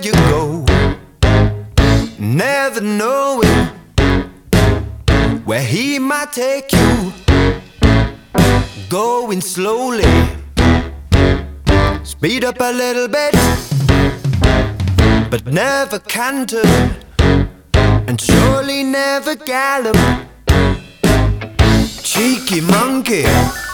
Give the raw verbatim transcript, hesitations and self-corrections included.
you go, never knowing where he might take you. Going slowly, speed up a little bit, but never canter, and surely never gallop. Cheeky monkey,